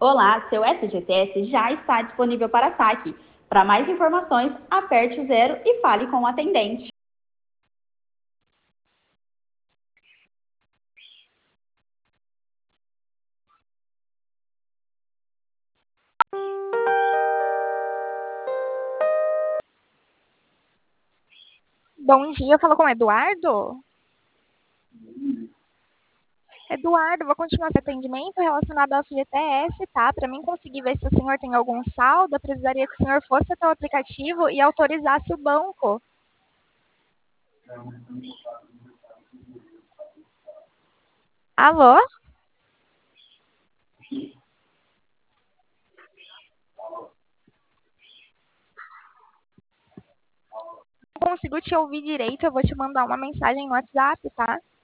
Olá, seu SGTS já está disponível para saque. Para mais informações, aperte o 0 e fale com o atendente. Bom dia, eu falo com o Eduardo. Eduardo, vou continuar esse atendimento relacionado ao FGTS, tá? Para mim conseguir ver se o senhor tem algum saldo, eu precisaria que o senhor fosse até o aplicativo e autorizasse o banco. Alô? Não consigo te ouvir direito, eu vou te mandar uma mensagem no WhatsApp, tá?